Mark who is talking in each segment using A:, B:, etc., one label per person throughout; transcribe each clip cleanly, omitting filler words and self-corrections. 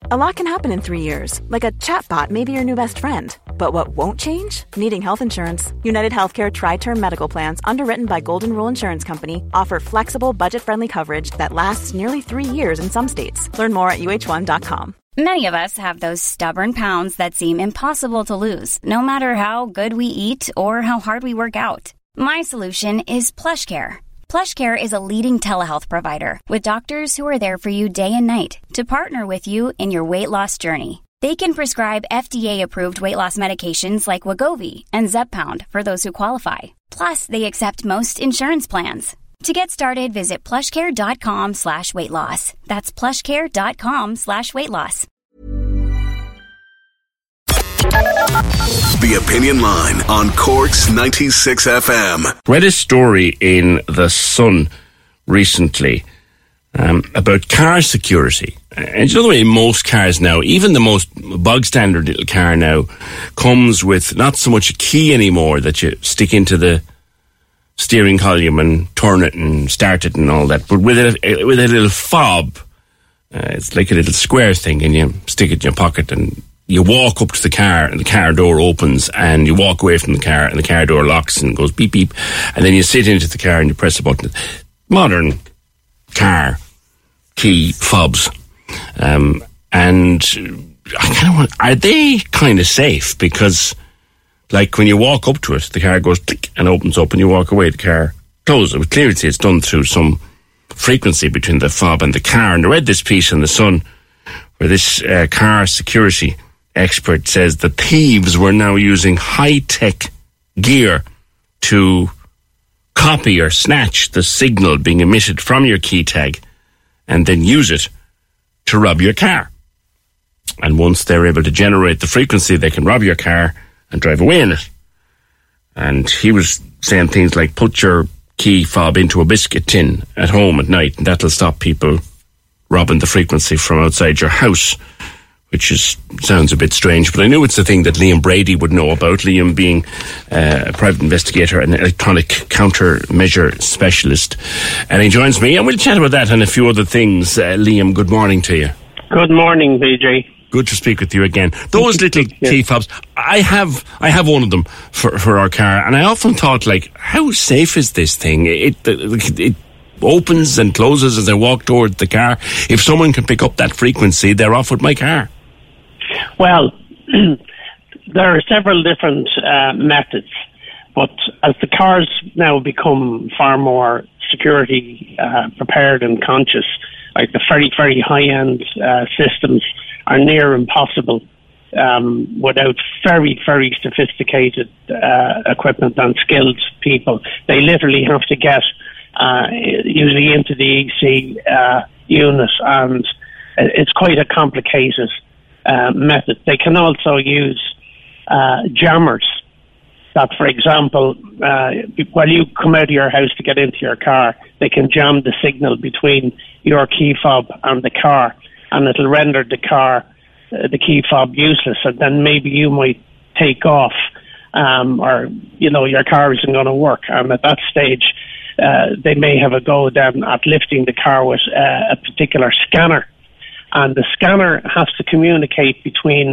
A: A lot can happen in 3 years, like a chatbot may be your new best friend. But what won't change? Needing health insurance. United Healthcare Tri-Term Medical Plans, underwritten by Golden Rule Insurance Company, offer flexible, budget-friendly coverage that lasts nearly 3 years in some states. Learn more at uh1.com.
B: Many of us have those stubborn pounds that seem impossible to lose, no matter how good we eat or how hard we work out. My solution is PlushCare. PlushCare is a leading telehealth provider with doctors who are there for you day and night to partner with you in your weight loss journey. They can prescribe FDA-approved weight loss medications like Wegovy and Zepbound for those who qualify. Plus, they accept most insurance plans. To get started, visit plushcare.com/weightloss. That's plushcare.com/weightloss.
C: The Opinion Line on Cork's 96 FM.
D: Read a story in The Sun recently about car security. And you know the way most cars now, even the most bog standard little car now, comes with not so much a key anymore that you stick into the steering column and turn it and start it and all that, but with a little fob. It's like a little square thing, and you stick it in your pocket and you walk up to the car and the car door opens, and you walk away from the car and the car door locks and goes beep beep, and then you sit into the car and you press a button. Modern car key fobs. And I kind of want, are they kind of safe? Because like when you walk up to it, the car goes click and opens up, and you walk away, the car closes. It would clearly say it's done through some frequency between the fob and the car. And I read this piece in The Sun where this car security expert says the thieves were now using high-tech gear to copy or snatch the signal being emitted from your key tag and then use it to rob your car. And once they're able to generate the frequency, they can rob your car and drive away in it. And he was saying things like, put your key fob into a biscuit tin at home at night, and that'll stop people robbing the frequency from outside your house, which sounds a bit strange, but I knew it's a thing that Liam Brady would know about, Liam being a private investigator and electronic countermeasure specialist. And he joins me, and we'll chat about that and a few other things. Liam, good morning to you.
E: Good morning, BJ.
D: Good to speak with you again. Those little key fobs, I have one of them for our car, and I often thought, like, how safe is this thing? It opens and closes as I walk towards the car. If someone can pick up that frequency, they're off with my car.
E: Well, there are several different methods, but as the cars now become far more security prepared and conscious, like the very, very high-end systems are near impossible without very, very sophisticated equipment and skilled people. They literally have to get usually into the EC unit, and it's quite a complicated method. They can also use jammers that, for example, while you come out of your house to get into your car, they can jam the signal between your key fob and the car, and it'll render the key fob useless, and then maybe you might take off, or, you know, your car isn't going to work, and at that stage, they may have a go then at lifting the car with a particular scanner, and the scanner has to communicate between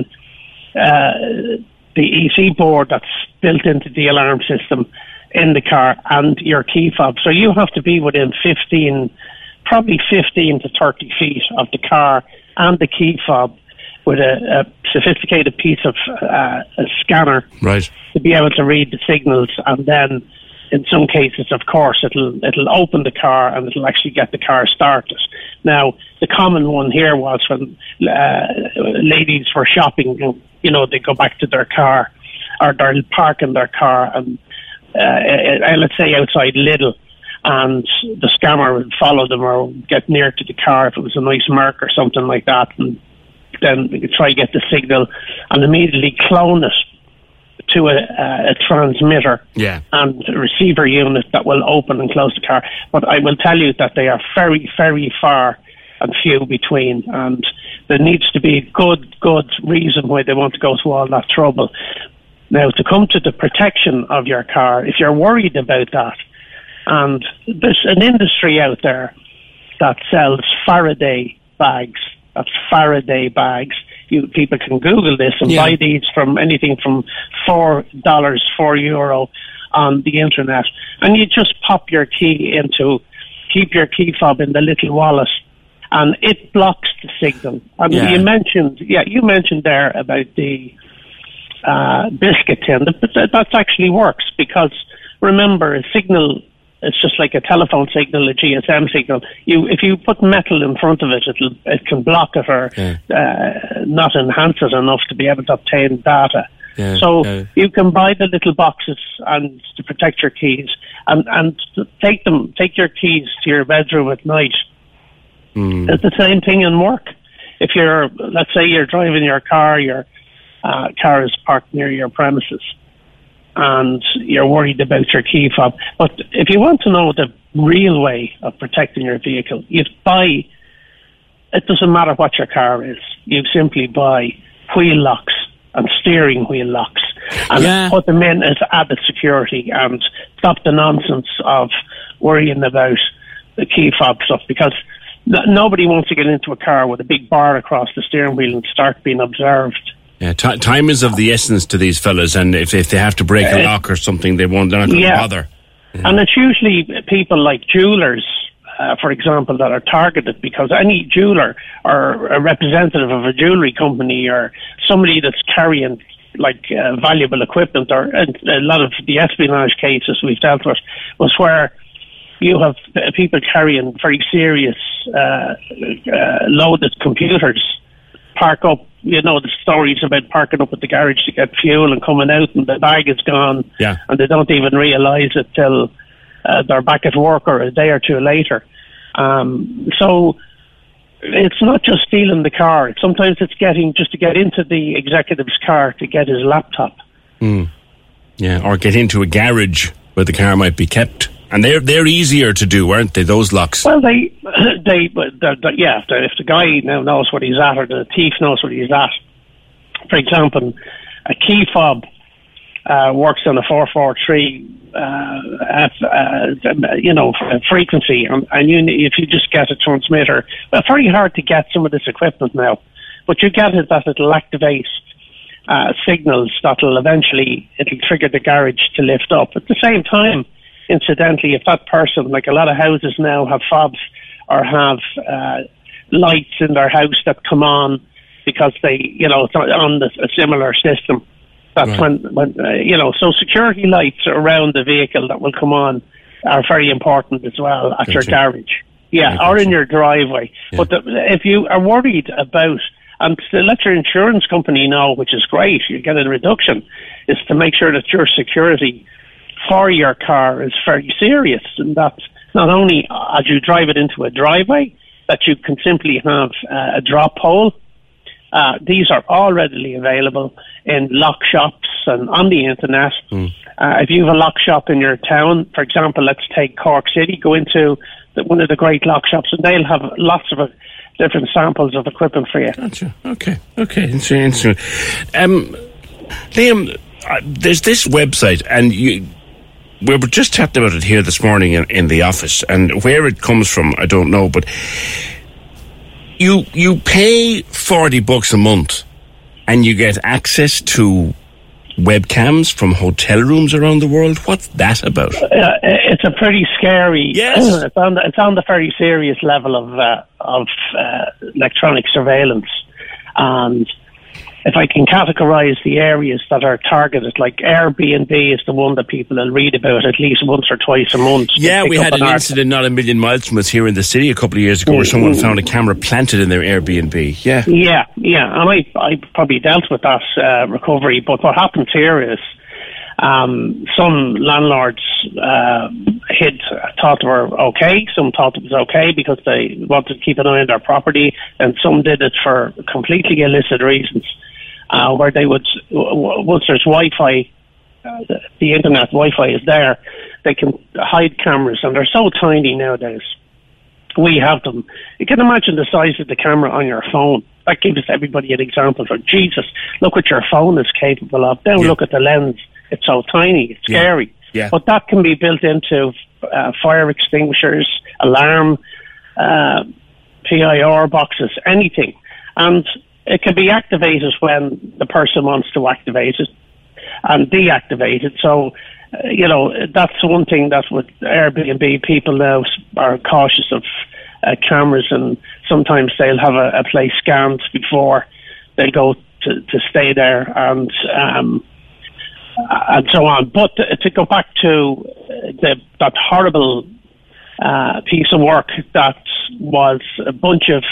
E: the EC board that's built into the alarm system in the car and your key fob. So you have to be within probably 15 to 30 feet of the car and the key fob with a sophisticated piece of a scanner,
D: right,
E: to be able to read the signals, and then in some cases, of course, it'll open the car and it'll actually get the car started. Now, the common one here was when ladies were shopping, you know, they go back to their car, or they'll park in their car, and let's say outside Lidl, and the scammer would follow them or get near to the car if it was a nice mark or something like that, and then they could try to get the signal and immediately clone it to a transmitter and a receiver unit that will open and close the car. But I will tell you that they are very, very far and few between, and there needs to be a good reason why they want to go through all that trouble. Now, to come to the protection of your car, if you're worried about that, and there's an industry out there that sells Faraday bags That's Faraday bags. People can Google this and buy these from anything from €4 on the internet. And you just pop your key keep your key fob in the little wallet, and it blocks the signal. And you mentioned there about the biscuit tin. That actually works, because remember, a signal, it's just like a telephone signal, a GSM signal. If you put metal in front of it, it can block it or not enhance it enough to be able to obtain data. You can buy the little boxes and to protect your keys, and take your keys to your bedroom at night. It's the same thing in work. If let's say you're driving your car, your car is parked near your premises, and you're worried about your key fob. But if you want to know the real way of protecting your vehicle, it doesn't matter what your car is. You simply buy wheel locks and steering wheel locks and put them in as added security, and stop the nonsense of worrying about the key fob stuff, because nobody wants to get into a car with a big bar across the steering wheel and start being observed.
D: Yeah, time is of the essence to these fellas, and if they have to break a lock or something, they're not going to bother. Yeah. And
E: it's usually people like jewellers, for example, that are targeted, because any jeweller or a representative of a jewellery company or somebody that's carrying valuable equipment, or a lot of the espionage cases we've dealt with was where you have people carrying very serious loaded computers park up. You know the stories about parking up at the garage to get fuel and coming out and the bag is gone, and they don't even realise it till they're back at work or a day or two later. So it's not just stealing the car. Sometimes it's just to get into the executive's car to get his laptop.
D: Yeah, or get into a garage where the car might be kept. And they're easier to do, aren't they, those locks?
E: Well, if the guy now knows what he's at, or the thief knows what he's at. For example, a key fob works on a 443 frequency, and if you just get a transmitter, well, it's very hard to get some of this equipment now, but you get it that it'll activate signals that'll eventually trigger the garage to lift up. At the same time, incidentally, if that person, like a lot of houses now have fobs or have lights in their house that come on because it's on a similar system. That's when so security lights around the vehicle that will come on are very important as well at your garage. Or in your driveway. Yeah. But if you are worried about, and to let your insurance company know, which is great, you get a reduction, is to make sure that your security for your car is very serious, and that not only as you drive it into a driveway, that you can simply have a drop hole. These are all readily available in lock shops and on the internet. If you have a lock shop in your town, for example, let's take Cork City, go into one of the great lock shops, and they'll have lots of different samples of equipment for you.
D: Gotcha. Okay. Interesting. Liam, there's this website, and we were just chatting about it here this morning in the office, and where it comes from, I don't know, but you pay $40 a month and you get access to webcams from hotel rooms around the world. What's that about?
E: It's a pretty scary.
D: Yes,
E: it's on the very serious level of electronic surveillance, and if I can categorise the areas that are targeted, like Airbnb is the one that people will read about at least once or twice a month.
D: Yeah, we had an incident not a million miles from us here in the city a couple of years ago where someone found a camera planted in their Airbnb. Yeah, and
E: I probably dealt with that recovery, but what happens here is some landlords thought they were okay, some thought it was okay because they wanted to keep an eye on their property, and some did it for completely illicit reasons. Where they would, once there's Wi-Fi, the internet Wi-Fi is there, they can hide cameras, and they're so tiny nowadays. We have them. You can imagine the size of the camera on your phone. That gives everybody an example for, Jesus, look what your phone is capable of. Now look at the lens. It's so tiny. It's scary.
D: Yeah.
E: But that can be built into fire extinguishers, alarm, PIR boxes, anything. And it can be activated when the person wants to activate it and deactivate it. So, that's one thing that with Airbnb, people now are cautious of cameras, and sometimes they'll have a place scanned before they go to stay there, and so on. But to go back to that horrible piece of work that was a bunch of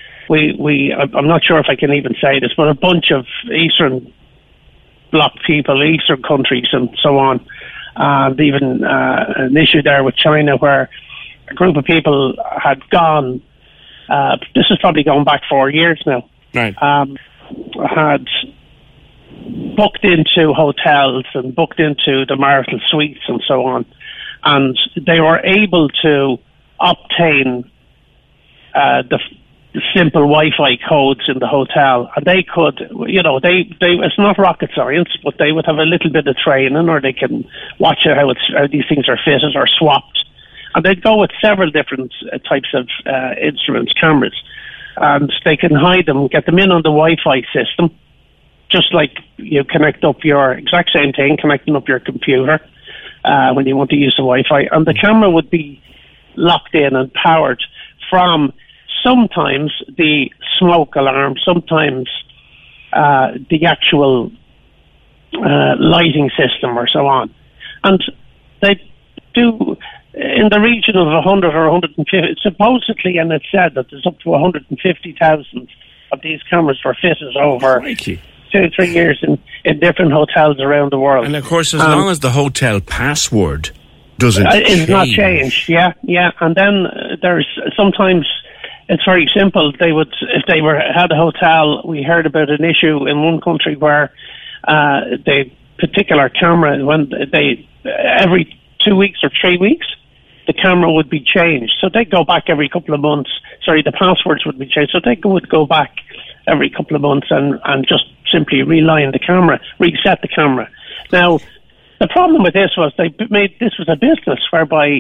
E: I'm not sure if I can even say this, but a bunch of Eastern Bloc people, Eastern countries and so on, and even an issue there with China where a group of people had gone, this is probably going back 4 years now,
D: right.
E: Had booked into hotels and booked into the marital suites and so on, and they were able to obtain the simple Wi-Fi codes in the hotel, and they could, it's not rocket science, but they would have a little bit of training, or they can watch how these things are fitted or swapped, and they'd go with several different types of instruments, cameras, and they can hide them, get them in on the Wi-Fi system, just like you connect up your exact same thing, connecting up your computer when you want to use the Wi-Fi, and the camera would be locked in and powered from sometimes the smoke alarm, sometimes the actual lighting system or so on. And they do in the region of 100 or 150, supposedly, and it's said that there's up to 150,000 of these cameras were fitted over 2-3 years in different hotels around the world.
D: And of course, as long as the hotel password doesn't
E: it's not changed, yeah. And then there's sometimes it's very simple. They would, if they had a hotel, we heard about an issue in one country where the particular camera, when they every 2 weeks or 3 weeks, the camera would be changed. So they go back every couple of months. Sorry, the passwords would be changed. So they would go back every couple of months and just simply reset the camera. Now, the problem with this was this was a business whereby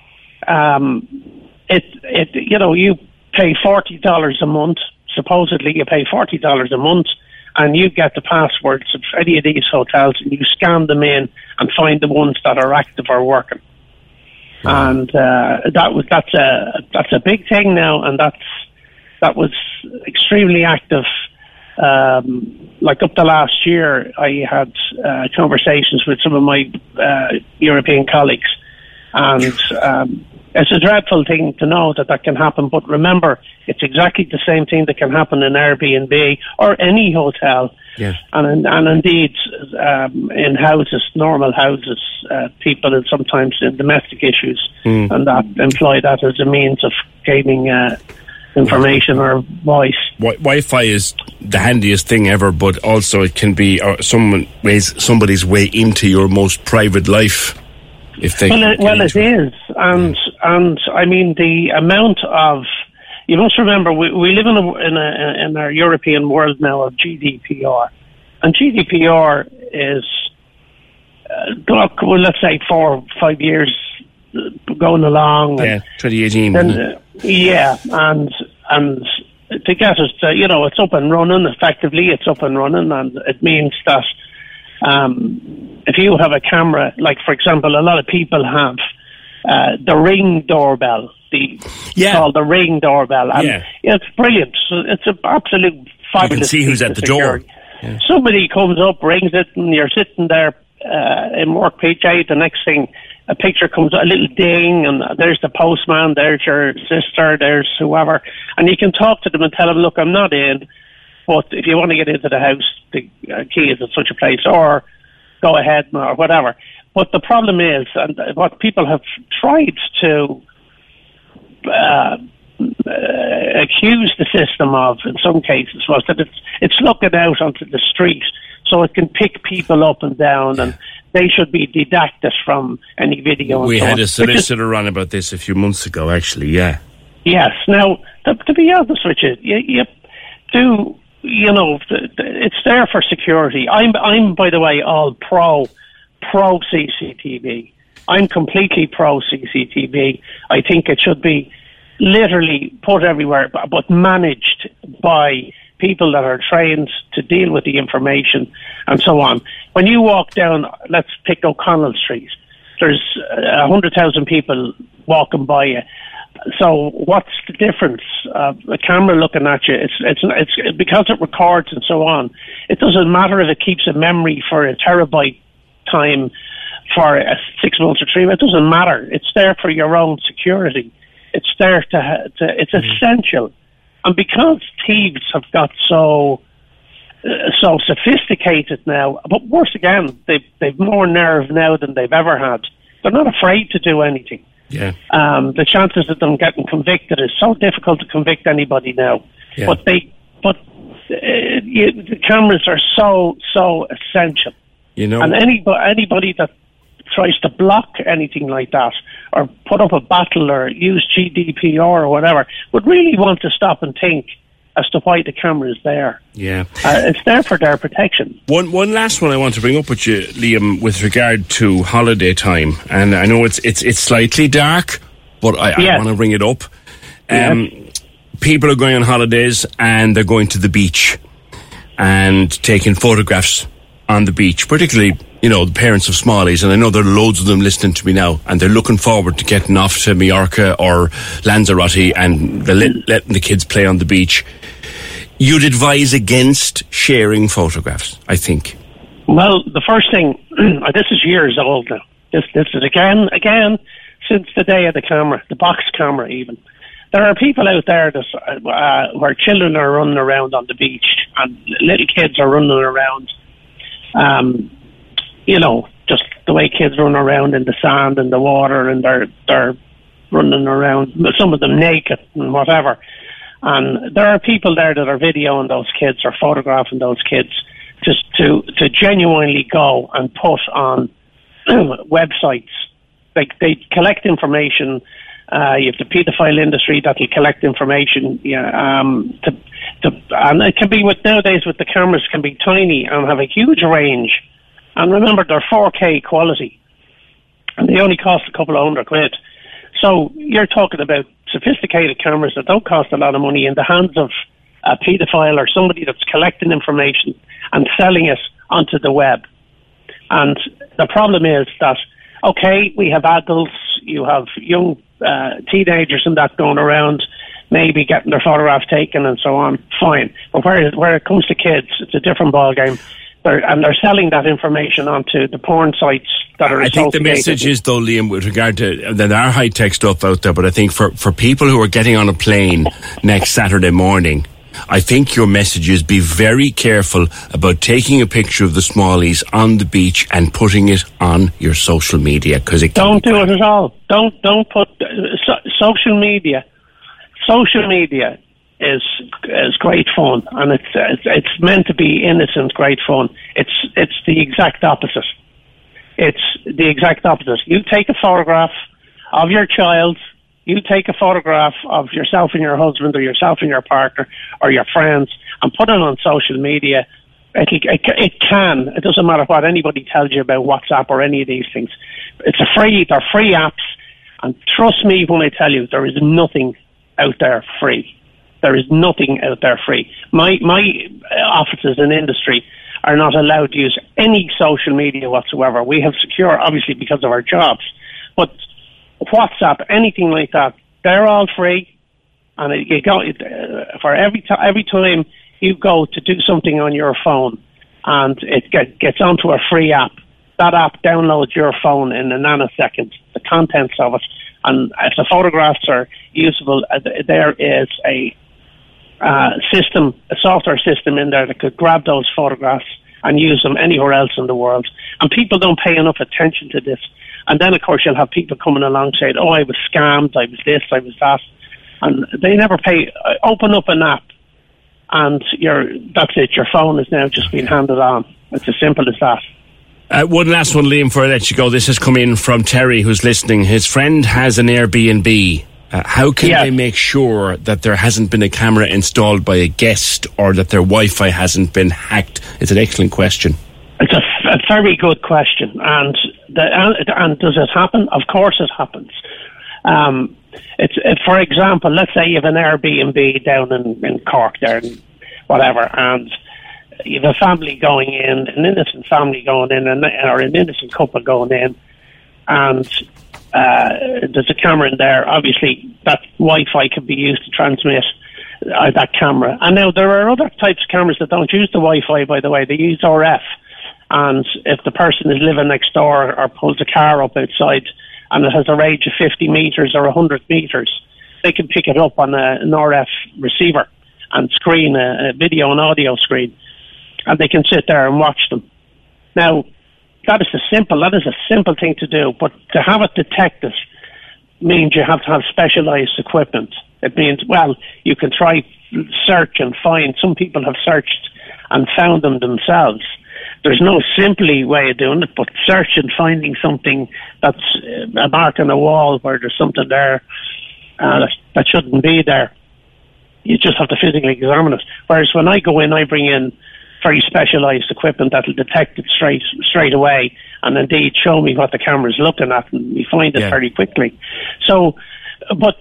E: you pay $40 a month. Supposedly, you pay $40 a month, and you get the passwords of any of these hotels, and you scan them in and find the ones that are active or working. And that's a big thing now, and that was extremely active. Like up to last year, I had conversations with some of my European colleagues, and it's a dreadful thing to know that can happen, but remember, it's exactly the same thing that can happen in Airbnb or any hotel.
D: Yeah.
E: And indeed, in houses, normal houses, people, and sometimes in domestic issues, and that employ that as a means of gaining information or voice.
D: Wi-Fi is the handiest thing ever, but also it can be somebody's way into your most private life. If they
E: it is, and I mean the amount of, you must remember we live in our European world now of GDPR, and GDPR is let's say 4 or 5 years going along.
D: 2018.
E: And to get us to, it's up and running effectively. It's up and running, and it means that. If you have a camera, like for example, a lot of people have the Ring doorbell, called the Ring doorbell, and it's brilliant. It's an absolute fabulous.
D: You can see who's at the door.
E: Yeah. Somebody comes up, rings it, and you're sitting there in work PJ. The next thing, a picture comes, a little ding, and there's the postman, there's your sister, there's whoever, and you can talk to them and tell them, look, I'm not in. But if you want to get into the house, the key is at such a place, or go ahead or whatever. But the problem is, and what people have tried to accuse the system of in some cases was that it's looking out onto the street, so it can pick people up and down, and they should be deducted from any video.
D: We had a solicitor on about this a few months ago, actually, yeah. Yes.
E: Now, to be honest with you do... it's there for security. I'm by the way, all pro CCTV. I'm completely pro CCTV. I think it should be literally put everywhere, but managed by people that are trained to deal with the information and so on. When you walk down, let's pick O'Connell Street, there's 100,000 people walking by you. So what's the difference? A camera looking at you, it's because it records and so on. It doesn't matter if it keeps a memory for a terabyte time for 6 months or 3 months. It doesn't matter. It's there for your own security. It's there it's essential. And because thieves have got so sophisticated now, but worse again, they've more nerve now than they've ever had. They're not afraid to do anything.
D: Yeah.
E: The chances of them getting convicted is so difficult to convict anybody now.
D: Yeah.
E: But the cameras are so essential.
D: You know,
E: and anybody that tries to block anything like that or put up a battle or use GDPR or whatever would really want to stop and think as to why the camera is there.
D: Yeah.
E: It's there for their protection.
D: One last one I want to bring up with you, Liam, with regard to holiday time, and I know it's slightly dark, but I want to bring it up. People are going on holidays and they're going to the beach and taking photographs on the beach, particularly, you know, the parents of smallies, and I know there are loads of them listening to me now, and they're looking forward to getting off to Mallorca or Lanzarote and letting the kids play on the beach. You'd advise against sharing photographs, I think.
E: Well, the first thing, this is years old now. This is again since the day of the camera, the box camera even. There are people out there that, where children are running around on the beach and little kids are running around. You know, just the way kids run around in the sand and the water, and they're running around, some of them naked and whatever. And there are people there that are videoing those kids or photographing those kids just to genuinely go and put on websites. They collect information. You have the paedophile industry that will collect information. And it can be nowadays with the cameras can be tiny and have a huge range. And remember, they're 4K quality, and they only cost a couple of £100. So you're talking about sophisticated cameras that don't cost a lot of money in the hands of a paedophile or somebody that's collecting information and selling it onto the web. And the problem is that, okay, we have adults, you have young teenagers and that going around, maybe getting their photograph taken and so on, fine. But where it comes to kids, it's a different ballgame. They're selling that information onto the porn sites that are
D: I think the message is, though, Liam, with regard to, there are high-tech stuff out there, but I think for people who are getting on a plane next Saturday morning, I think your message is be very careful about taking a picture of the smallies on the beach and putting it on your social media, because it
E: don't do it at all. Don't put social media. Social media is great fun, and it's meant to be innocent, great fun. It's the exact opposite. It's the exact opposite. You take a photograph of your child, you take a photograph of yourself and your husband, or yourself and your partner, or your friends, and put it on social media. It doesn't matter what anybody tells you about WhatsApp or any of these things. They're free apps, and trust me when I tell you, there is nothing out there free. There is nothing out there free. My offices in industry are not allowed to use any social media whatsoever. We have secure, obviously, because of our jobs. But WhatsApp, anything like that, they're all free. And you go for every time you go to do something on your phone, and it gets onto a free app. That app downloads your phone in a nanosecond, the contents of it. And if the photographs are usable, there is a software system in there that could grab those photographs and use them anywhere else in the world. And people don't pay enough attention to this. And then, of course, you'll have people coming along saying, oh, I was scammed, I was this, I was that. And they never pay. Open up an app, and that's it. Your phone is now just being handed on. It's as simple as that.
D: One last one, Liam, before I let you go. This has come in from Terry, who's listening. His friend has an Airbnb. How can they make sure that there hasn't been a camera installed by a guest, or that their Wi-Fi hasn't been hacked? It's an excellent question.
E: It's a very good question. And does it happen? Of course it happens. For example, let's say you have an Airbnb down in Cork there. whatever, and you have a family going in, an innocent family going in, or an innocent couple going in, and there's a camera in there. Obviously, that Wi-Fi can be used to transmit that camera. And now there are other types of cameras that don't use the Wi-Fi, by the way. They use RF. And if the person is living next door or pulls a car up outside and it has a range of 50 metres or 100 metres, they can pick it up on an RF receiver and screen a video and audio screen. And they can sit there and watch them. Now, that is a simple thing to do, but to have it detected means you have to have specialised equipment. It means, well, you can try search and find. Some people have searched and found them themselves. There's no simply way of doing it, but search and finding something that's a mark on a wall where there's something there that shouldn't be there. You just have to physically examine it. Whereas when I go in, I bring in very specialised equipment that'll detect it straight away, and indeed show me what the camera's looking at, and we find it very quickly. So, but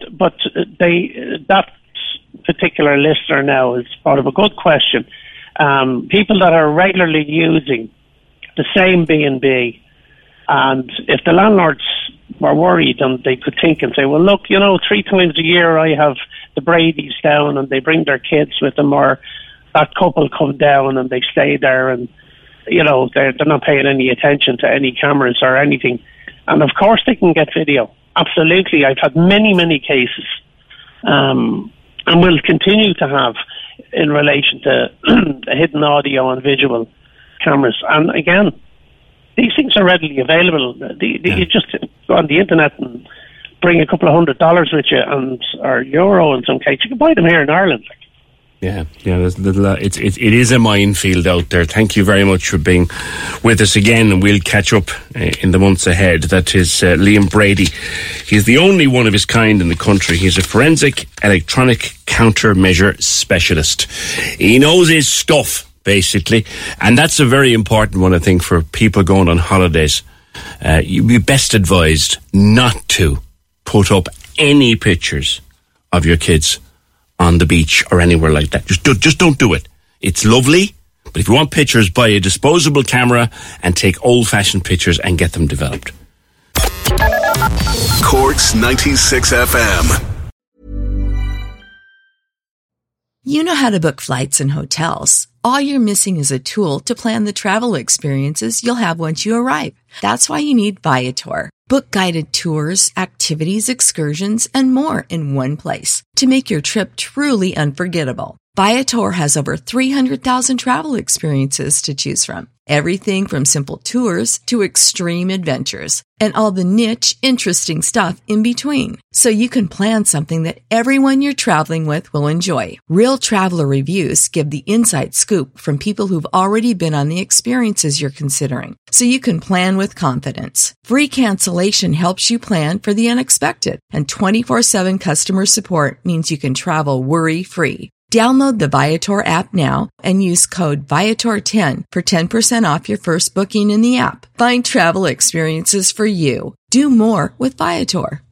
E: that particular listener now is part of a good question. People that are regularly using the same B&B, and if the landlords were worried, and they could think and say, well, look, 3 times a year I have the Brady's down and they bring their kids with them, or that couple come down and they stay there, and they're not paying any attention to any cameras or anything. And of course they can get video. Absolutely. I've had many cases, and will continue to have, in relation to hidden audio and visual cameras. And again, these things are readily available. You just go on the internet and bring a couple of $100 with you, or euro in some case. You can buy them here in Ireland.
D: Yeah. It is a minefield out there. Thank you very much for being with us again, and we'll catch up in the months ahead. That is Liam Brady. He's the only one of his kind in the country. He's a forensic electronic countermeasure specialist. He knows his stuff, basically, and that's a very important one, I think, for people going on holidays. You'd be best advised not to put up any pictures of your kids on the beach or anywhere like that. Just don't do it. It's lovely, but if you want pictures, buy a disposable camera and take old-fashioned pictures and get them developed.
C: Cork's 96 FM.
F: You know how to book flights and hotels. All you're missing is a tool to plan the travel experiences you'll have once you arrive. That's why you need Viator. Book guided tours, activities, excursions, and more in one place to make your trip truly unforgettable. Viator has over 300,000 travel experiences to choose from. Everything from simple tours to extreme adventures, and all the niche, interesting stuff in between. So you can plan something that everyone you're traveling with will enjoy. Real traveler reviews give the inside scoop from people who've already been on the experiences you're considering. So you can plan with confidence. Free cancellation helps you plan for the unexpected. And 24/7 customer support means you can travel worry-free. Download the Viator app now and use code Viator10 for 10% off your first booking in the app. Find travel experiences for you. Do more with Viator.